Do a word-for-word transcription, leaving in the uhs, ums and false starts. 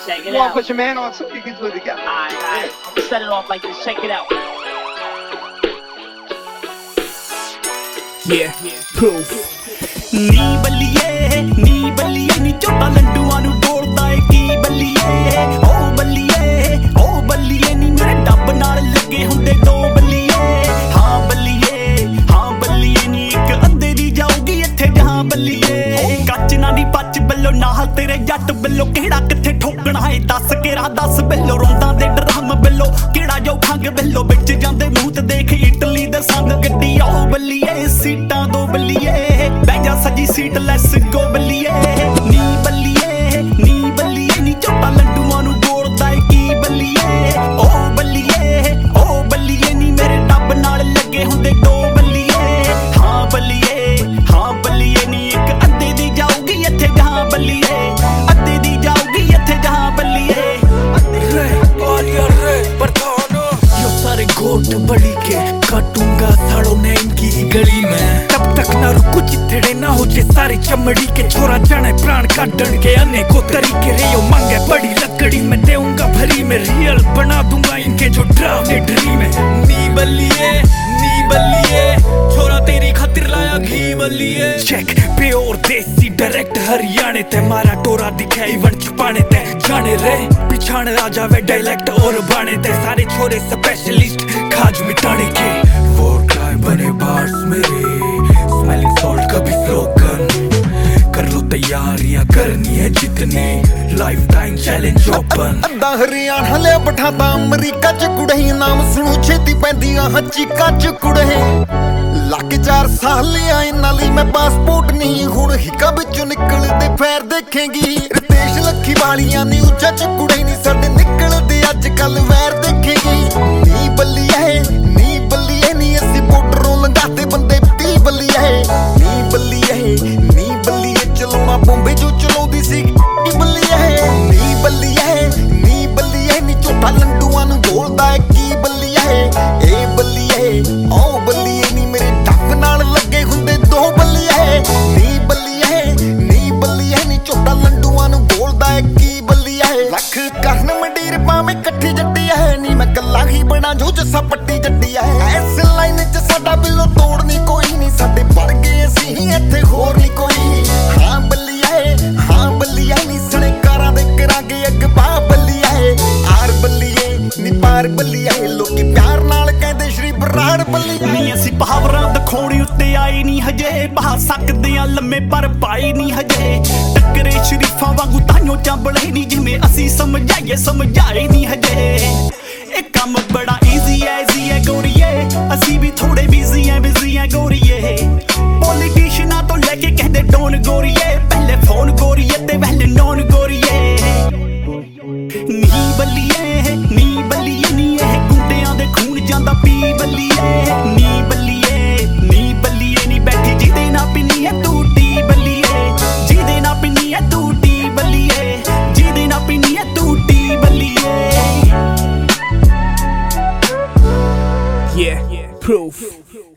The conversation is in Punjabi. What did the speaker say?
Check it You wanna out. put your man on so you can do it together? Alright, alright. I'll set it off like this. Check it out. Yeah, proof. ਨੀ ਬੱਲੀਏ ਨੀ ਬੱਲੀਏ ਨੀ ਝੋਟਾ ਲੰਡੂਆਂ ਨੂੰ ਬੋਲਦਾ ਏ ਕੀ ਬੱਲੀਏ ਓ ਬੱਲੀਏ ਓ ਬੱਲੀਏ ਨੀ ਮੇਰੇ ਡੱਬ ਨਾਲ ਲੱਗੇ ਹੁੰਦੇ ਦੋ ਬੱਲੀਏ ਹਾਂ ਬੱਲੀਏ ਹਾਂ ਬੱਲੀਏ ਨੀ ਇੱਕ ਅੱਧੇ ਦੀ ਜਾਊਗੀ ਇੱਥੇ ਜਹਾਂ ਬੱਲੀਏ ਕੱਚ ਨਾ ਦੀ ਪੱਚ ਬੱਲੋ ਨਾਲ ਤੇਰੇ ਜੱਟ ਬੱਲੋ ਕਿਹੜਾ ਕਿੱਥੇ ਠੋਕਣਾ ਏ ਦੱਸ ਕੇ ਰਾਹ ਦੱਸ ਬੱਲੋ ਰੋਂਦਾਂ ਦੇ ਡਰਮ ਬੱਲੋ ਕਿਹੜਾ ਜੋ ਖੰਗ ਬੱਲੋ ਵਿੱਚ ਜਾਂਦੇ ਮੂੰਹ ਤੇ ਦੇਖ ਇਟਲੀ ਦੇ ਸੰਗ ਗੱਡੀ ਓ ਬੱਲੀਏ ਸੀਟਾਂ ਦੋ ਬੱਲੀਏ ਬਹਿ ਜਾ ਸੱਜੀ ਸੀਟ ਲੈਸ ਗੋ ਬੱਲੀਏ ਨੀ ਬੱਲੀਏ ਨੀ ਬੱਲੀਏ ਨੀ ਝੋਟਾ ਲੰਡੂਆਂ ਨੂੰ ਬੋਲਦਾ ਏ ਕੀ ਬੱਲੀਏ ਓ ਬੱਲੀਏ ਓ ਬੱਲੀਏ ਨੀ ਮੇਰੇ ਡੱਬ ਨਾਲ ਲੱਗੇ ਹੁੰਦੇ ਦੋ ਬੱਲੀਏ ਹਾਂ ਬੱਲੀਏ ਹਾਂ ਬੱਲੀਏ ਨੀ ਇੱਕ ਅੱਧੇ ਦੀ ਜਾਊਗੀ ਇੱਥੇ ਜਹਾਂ ਬੱਲੀਏ ਅੱਧੇ ਦੀ ਜਾਊਗੀ ਇੱਥੇ ਜਹਾਂ ਬੱਲੀਏ रे और यार रे बरतानो यो सारे गोट बड़ी के काटूंगा साड़ो ने इनकी ही गली में तब तक ना रुको चिथड़े ना हो जे सारे चमड़ी के छोरा जाने प्राण काटन के अनेकों तरीके रे यो मांगे बड़ी लकड़ी में देऊंगा भरी में रियल बना दूंगा इनके जो ड्रामे ड्रीम है नी बल्लिए नी बल्लिए छोरा तेरी खातिर लाया घी बल्लिए चेक प्योर देसी डायरेक्ट हरियाणे ते मारा टोरा दिखे इवन छुपाने ते जाने रे पिछाड़ आ जावे डायलेक्ट और बाने ते सारे छोरे स्पेशलिस्ट खाज मिटाने के फोर क्राई बने बार्स मेरे स्मेलिंग सॉल्ट कभी स्लोगन कर लो तैयारियां करनी है जितनी लाइफ टाइम चैलेंज ओपन ਅੱਧਾ ਹਰਿਆਣਾ ਲਿਆ ਬਿਠਾਤਾ ਅਮਰੀਕਾ ਚ ਕੁੜਹੀ ਨਾਮ ਸੁਣੂ ਛੇਤੀ ਪੈਂਦੀਆਂ ਹੱਚੀਕਾ ਚ ਕੁੜਹੇ ਲੱਗ ਚਾਰ ਸਾਲ ਲਿਆ ਇਹਨਾਂ ਲਈ ਮੈਂ ਪਾਸਪੋਰਟ ਨਹੀਂ ਹੁਣ ਹਿੱਕਾ ਵਿੱਚੋਂ ਨਿਕਲਦੇ ਫੈਰ ਦੇਖੇਗੀ ਰਿਤੇਸ਼ ਲੱਖੀ ਵਾਲੀਆਂ ਨਿਊਜ਼ਾਂ ਚ ਕੁੜੇ ਨਹੀਂ ਸਾਡੇ ਨਿਕਲਦੇ ਅੱਜ ਕੱਲ ਵੈਰ ਦੇਖੇਗੀ ਨੀ ਬੱਲੀਏ ਨੀ ਬੱਲੀਏ ਨੀ ਅਸੀਂ ਬੋਰਡਰੋਂ ਲੰਘਾਤੇ ਬੰਦੇ ਤੀ ਬੱਲੀਏ ਨੀ ਬੱਲੀਏ ਨੀ ਬੱਲੀਏ ਚਲਾਉਣਾ ਬੰਬੇ ਜੋ ਚਲਾਉਂਦੀ ਸੀ ਨੀ ਬੱਲੀਏ ਨੀ ਬੱਲੀਏ ਨੀ ਬੱਲੀਏ ਨੀ ਝੋਟਾ ਲੰਡੂਆਂ ਨੂੰ ਬੋਲਦਾ ਏ ਕੀ ਬੱਲੀਏ ਏ ਬੱਲੀਏ ਓ ਬੱਲੀਏ ਨੀ ਮੇਰੇ ਡੱਬ ਨਾਲ ਲੱਗੇ ਹੁੰਦੇ ਦੋ ਬੱਲੀਏ ਨੀ ਬੱਲੀਏ ਨੀ ਬੱਲੀਏ ਨੀ ਝੋਟਾ ਲੰਡੂਆਂ ਨੂੰ ਬੋਲਦਾ ਏ ਕੀ ਬੱਲੀਏ ਲੱਖ ਕਰਨ ਮੰਡੀਰ ਪਾਵੇਂ ਇਕੱਠੀ ਜੱਟੀ ਐ ਨੀ ਮੈਂ ਗੱਲਾਂ ਹੀ ਬਣਾ ਜੋ ਜੱਸਾ ਪੱਟੀ ਜੱਟੀ ਐ ਐਸ ਲਾਈਨ ਚ ਸਾਡਾ ਬਿੱਲੋ ਤੋੜਨੀ ਕੋਈ ਨਹੀਂ ਸਾਡੇ ਵੜ ਗਏ ਅਸੀਂ ਇੱਥੇ ਹੋਰ ਨਹੀਂ ਕੋਈ ਹਾਂ ਬੱਲੀਏ ਹਾਂ ਬੱਲੀਏ ਨੀ ਸਣੇ ਕਾਰਾਂ ਦੇ ਕਰਾਂਗੇ ਅਗਵਾ ਬੱਲੀਏ ਆਰ ਬੱਲੀਏ ਨੀ ਪਾਰ ਬੱਲੀਏ ਲੋਕੀ ਪਿਆਰ ਨਾਲ ਕਹਿੰਦੇ ਸ਼੍ਰੀ ਬਰਾੜ ਬੱਲੀਏ ਨੀ ਅਸੀਂ ਪਹਾਵਰਾਂ ਦਿਖਾਉਣੀ ਉੱਤੇ ਆਏ ਨਹੀਂ ਹਜੇ ਬਹਾ ਸਕਦੇ ਆ ਲੰਮੇ ਪਰ ਪਾਏ ਨਹੀਂ ਹਜੇ ਟੱਕਰੇ ਸ਼ਰੀਫਾਂ ਵਾਂਗੂ ਤਾਈਓ ਚਾਂਬਲੇ ਨਹੀਂ ਜਿਵੇਂ ਅਸੀਂ ਸਮਝਾਈਏ ਸਮਝਾਏ ਨਹੀਂ ਹਜੇ ਇਹ ਕੰਮ ਬੜਾ ਈਜ਼ੀ ਐ ਈਜ਼ੀ ਐ ਗੋਰੀਏ ਅਸੀਂ ਵੀ ਥੋੜੇ ਬਿਜ਼ੀ ਐ ਬਿਜ਼ੀ ਐ ਗੋਰੀਏ ਪੋਲੀਟੀਸ਼ੀਅਨਾਂ ਤੋਂ ਲੈ ਕੇ ਕਹਿੰਦੇ ਡੋਨ ਗੋਰੀਏ ਪਹਿਲੇ ਫੋਨ ਗੋਰੀਏ ਤੇ ਪਹਿਲੇ ਨੌਨ ਗੋਰੀਏ ਨੀ ਬੱਲੀਏ ਨੀ ਬੱਲੀਏ ਨੀ ਇਹ ਗੁੰਡਿਆਂ ਦੇ ਖੂਨ ਜਾਂਦਾ ਪੀ ਬੱਲੀਏ ਨੀ ਬੱਲੀਏ ਨੀ ਬੱਲੀਏ ਨੀ ਬੈਠੀ ਜਿਹਦੇ ਨਾ ਪਿੰਨੀ ਐ ਤੂੰ ਟੀ ਬੱਲੀਏ ਜਿਹਦੇ ਨਾ ਪਿੰਨੀ ਐ ਤੂੰ ਟੀ ਬੱਲੀਏ ਜਿਹਦੇ ਨਾ ਪਿੰਨੀ ਐ ਤੂੰ ਟੀ ਬੱਲੀਏ Yeah, proof.